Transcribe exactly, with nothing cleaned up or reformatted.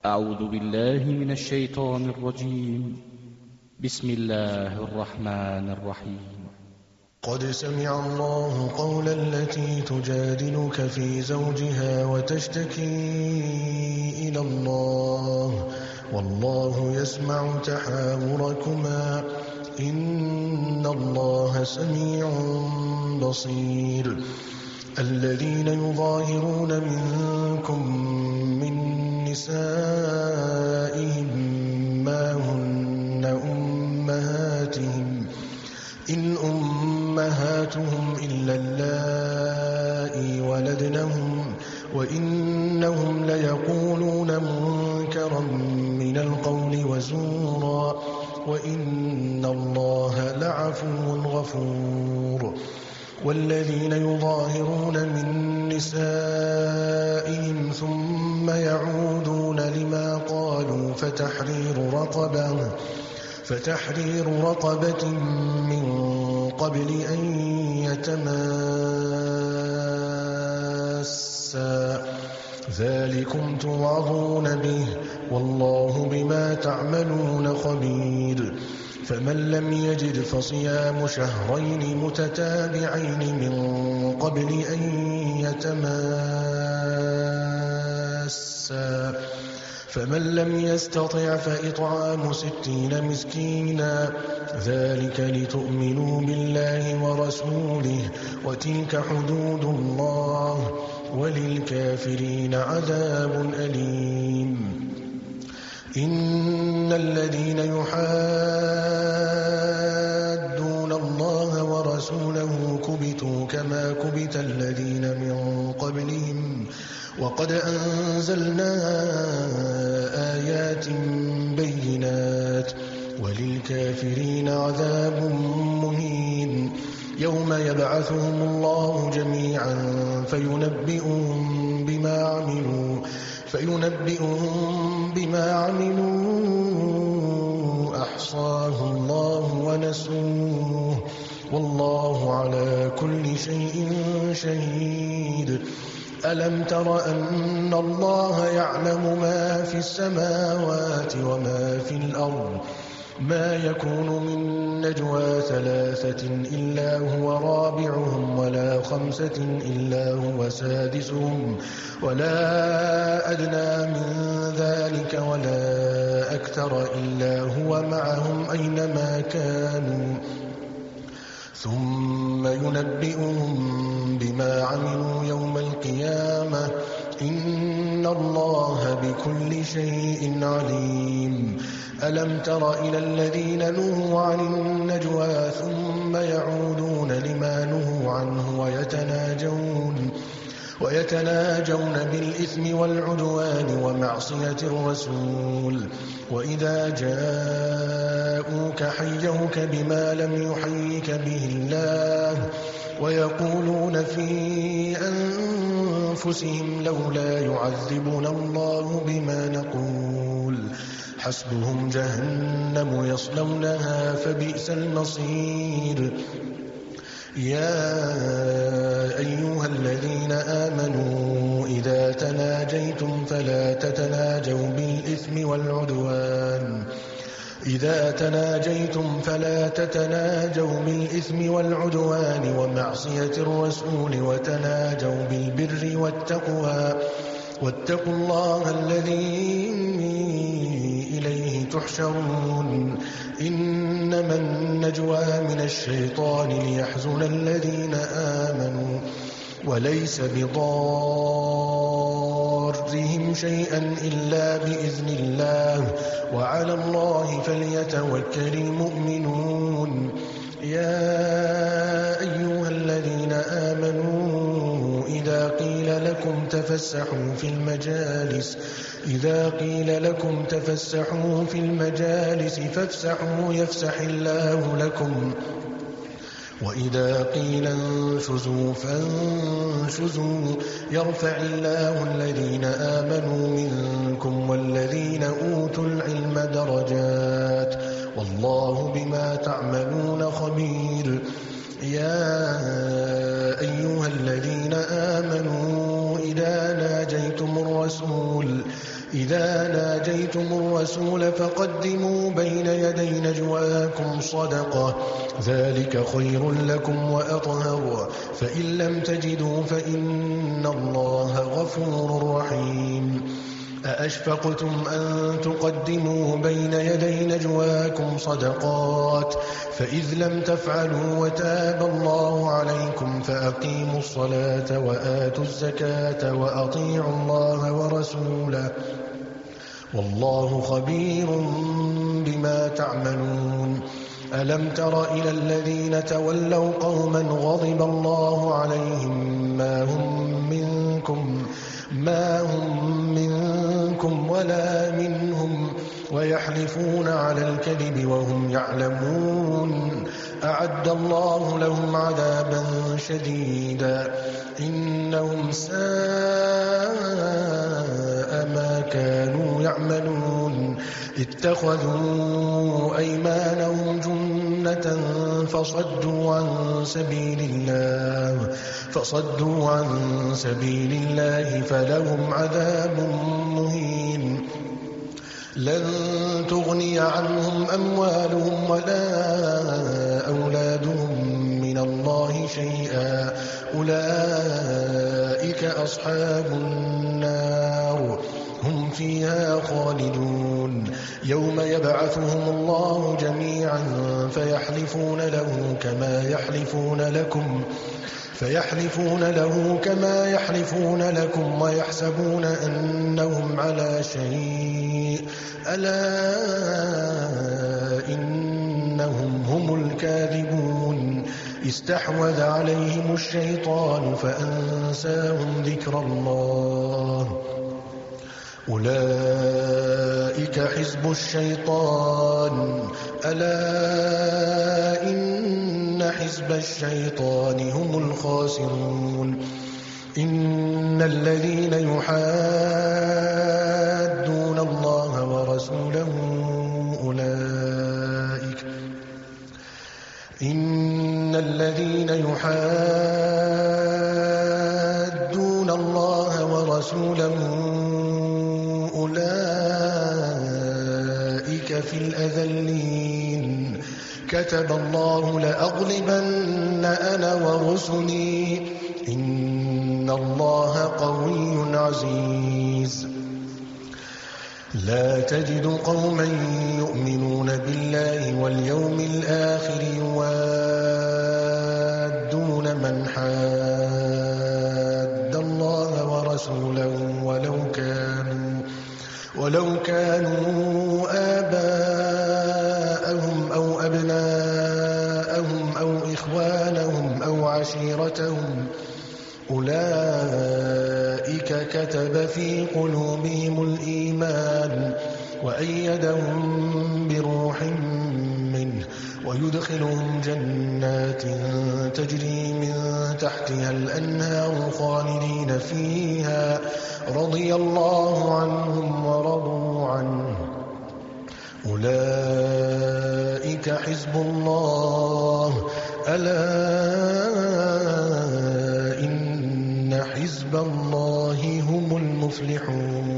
أعوذ بالله من الشيطان الرجيم. بسم الله الرحمن الرحيم. قد سمع الله قول التي تجادلك في زوجها وتشتكي إلى الله والله يسمع تحاوركما إن الله سميع بصير. الذين يظاهرون منكم من نسائهم ما هن أمهاتهم إن أمهاتهم إلا اللائي ولدنهم وإنهم ليقولون منكرا من القول وزورا وإن الله لعفو غفور. والذين يظاهرون من نسائهم ثم يعودون لما قالوا فتحرير رقبة فتحرير رقبة من قبل أن يتماسا ذلكم توعظون به والله بما تعملون خبير. فمن لم يجد فصيام شهرين متتابعين من قبل أن يتماسا فمن لم يستطع فإطعام ستين مسكينا ذلك لتؤمنوا بالله ورسوله وتلك حدود الله وللكافرين عذاب أليم. إن الذين يحادون الله ورسوله كبتوا كما كبت الذين من قبلهم وقد أنزلنا آيات بينات وللكافرين عذاب مهين. يوم يبعثهم الله جميعا فينبئهم بما عملوا فينبئهم بما عملوا أحصاه الله ونسوه والله على كل شيء شهيد. ألم تر أن الله يعلم ما في السماوات وما في الأرض ما يكون من نجوى ثلاثة إلا هو رابعهم ولا خمسة إلا هو سادسهم ولا أدنى من ذلك ولا أكثر إلا هو معهم أينما كانوا ثم ينبئهم بما عملوا يوم القيامة إن الله بكل شيء عليم. ألم تر إلى الذين نهوا عن النجوى ثم يعودون لما نهوا عنه ويتناجون ويتناجون بالإثم والعدوان ومعصية الرسول وإذا جاءوك حيوك بما لم يحيك به الله ويقولون في أنفسهم لولا يعذبنا الله بما نقول حسبهم جهنم يصلونها فبئس المصير. يا أيها الذين آمنوا إذا تناجيتم فلا تتناجوا بالإثم والعدوان إذا تناجيتم فلا تتناجوا بالإثم والعدوان ومعصية الرسول وتناجوا بالبر والتقوى واتقوا الله الذي إليه تحشرون. إنما النجوى من الشيطان ليحزن الذين آمنوا وليس بضارهم شيئا إلا بإذن الله وعلى الله فليتوكل المؤمنون. يا أيها الذين آمنوا إذا قيل لكم تفسحوا في المجالس إذا قيل لكم تفسحوا في المجالس فافسحوا يفسح الله لكم وإذا قيل انشزوا فانشزوا يرفع الله الذين آمنوا منكم والذين أوتوا العلم درجات والله بما تعملون خبير. يا أيها الذين آمنوا إذا ناجيتم الرسول إذا ناجيتم الرسول فقدموا بين يدي نجواكم صدقة ذلك خير لكم وأطهر فإن لم تجدوا فإن الله غفور رحيم أأشفقتم أن تقدموا بين يدي نجواكم صدقات فإذ لم تفعلوا وتاب الله عليكم فأقيموا الصلاة وآتوا الزكاة وأطيعوا الله ورسوله والله خبير بما تعملون ألم تر إلى الذين تولوا قوما غضب الله عليهم ما هم منكم ما هم منكم ولا منهم ويحلفون على الكذب وهم يعلمون أعد الله لهم عذابا شديدا إنهم ساء ما كانوا يعملون اتخذوا أيمانهم جنة فصدوا عن سبيل الله فصدوا عن سبيل الله فلهم عذاب مهين لن تغني عنهم أموالهم ولا أولادهم من الله شيئا أولئك أصحاب النار هم فيها خالدون يوم يبعثهم الله جميعا فيحلفون له كما يحلفون لكم فيحلفون له كما يحلفون لكم ويحسبون أنهم على شيء ألا إنهم هم الكاذبون استحوذ عليهم الشيطان فأنساهم ذكر الله أولئك حزب الشيطان ألا إن حزب الشيطان هم الخاسرون إن الذين يحادون الله ورسوله أولئك إن الذين يحادون الله ورسوله أولئك في الأذلين كتب الله لأغلبن أنا ورسلي إن الله قوي عزيز لا تجد قوما يؤمنون بالله واليوم الآخر يوادون من حاد الله ورسوله ولو كانوا ولو كانوا آباءهم أو أبناءهم أو إخوانهم أو عشيرتهم أولئك كتب في قلوبهم الإيمان وأيدهم بروح منه ويدخلهم جنات تجري من تحتها الأنهار خالدين فيها رضي الله عنهم ورضوا عنه أولئك حزب الله ألا إن حزب الله هم المفلحون